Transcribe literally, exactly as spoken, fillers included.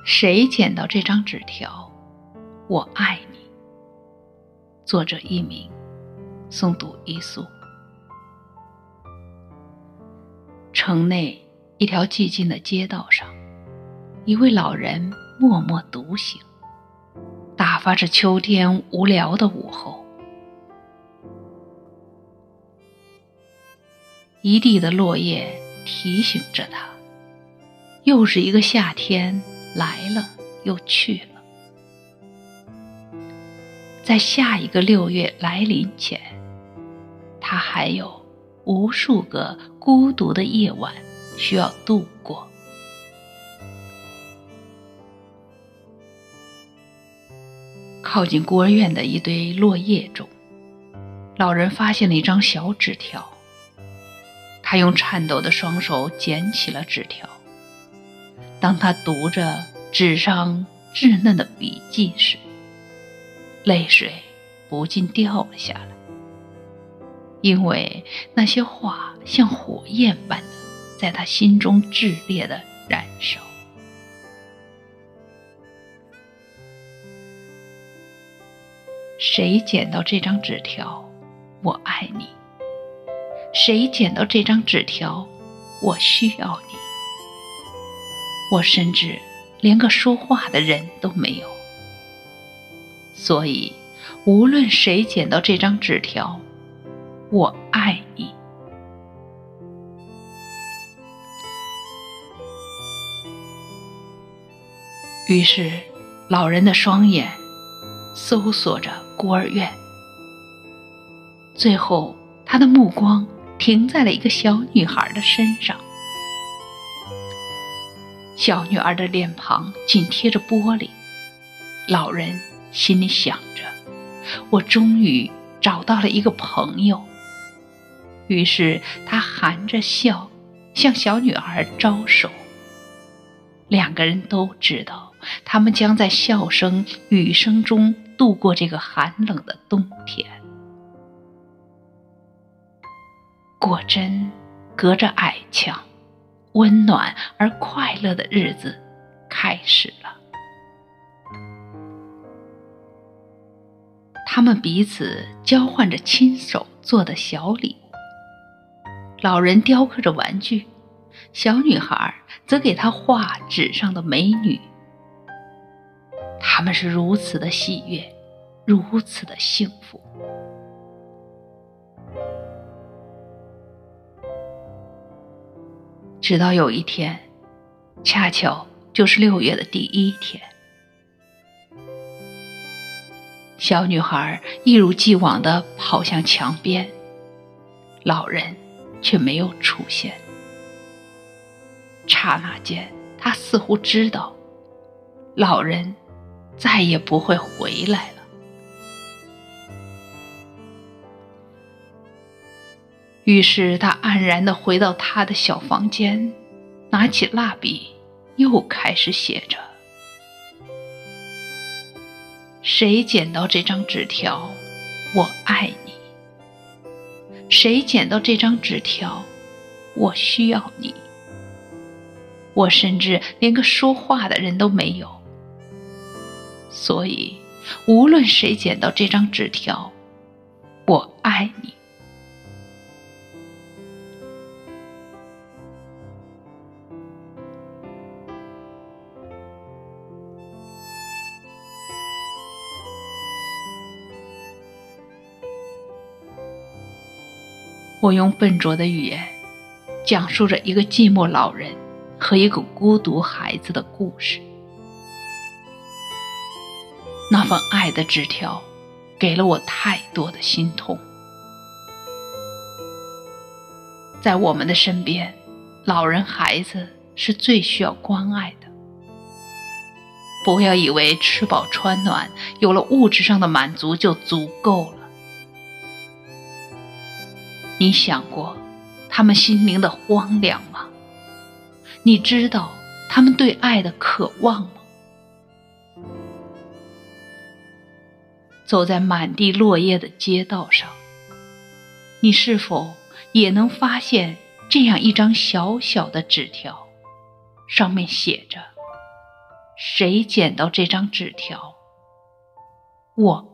谁捡到这张纸条，我爱你。作者佚名，诵读一素。城内一条寂静的街道上，一位老人默默独行，打发着秋天无聊的午后。一地的落叶提醒着他，又是一个夏天来了又去了。在下一个六月来临前，他还有无数个孤独的夜晚需要度过。靠近孤儿院的一堆落叶中，老人发现了一张小纸条。他用颤抖的双手捡起了纸条。当他读着纸上稚嫩的笔记时，泪水不禁掉了下来，因为那些话像火焰般的在他心中炽烈地燃烧。谁捡到这张纸条，我爱你。谁捡到这张纸条，我需要你。我甚至连个说话的人都没有，所以无论谁捡到这张纸条，我爱你。于是老人的双眼搜索着孤儿院，最后他的目光停在了一个小女孩的身上。小女儿的脸庞紧贴着玻璃，老人心里想着，我终于找到了一个朋友。于是他含着笑向小女孩招手。两个人都知道，他们将在笑声雨声中度过这个寒冷的冬天。果真，隔着矮墙，温暖而快乐的日子开始了。他们彼此交换着亲手做的小礼物。老人雕刻着玩具，小女孩则给他画纸上的美女。他们是如此的喜悦，如此的幸福。直到有一天，恰巧就是六月的第一天，小女孩一如既往地跑向墙边，老人却没有出现。刹那间，她似乎知道，老人再也不会回来了。于是他黯然地回到他的小房间，拿起蜡笔，又开始写着：谁捡到这张纸条，我爱你。谁捡到这张纸条，我需要你。我甚至连个说话的人都没有，所以无论谁捡到这张纸条，我爱你。我用笨拙的语言讲述着一个寂寞老人和一个孤独孩子的故事。那份爱的纸条给了我太多的心痛。在我们的身边，老人孩子是最需要关爱的。不要以为吃饱穿暖，有了物质上的满足就足够了。你想过他们心灵的荒凉吗？你知道他们对爱的渴望吗？走在满地落叶的街道上，你是否也能发现这样一张小小的纸条，上面写着： 谁捡到这张纸条？我。